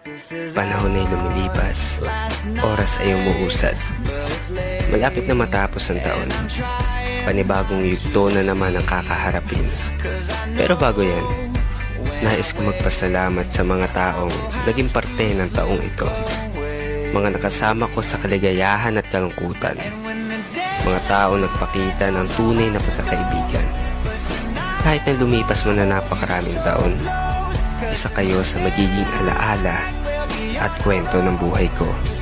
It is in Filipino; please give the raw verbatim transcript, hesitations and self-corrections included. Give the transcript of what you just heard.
Panahon ay lumilipas, oras ay umuusad. Malapit na matapos ang taon. Panibagong yugto na naman ang kakaharapin. Pero bago yan, nais ko magpasalamat sa mga taong naging parte ng taong ito. Mga nakasama ko sa kaligayahan at kalungkutan. Mga taong nagpakita ng tunay na pagkakaibigan. Kahit na lumipas man na napakaraming taon, isa kayo sa magiging alaala at kwento ng buhay ko.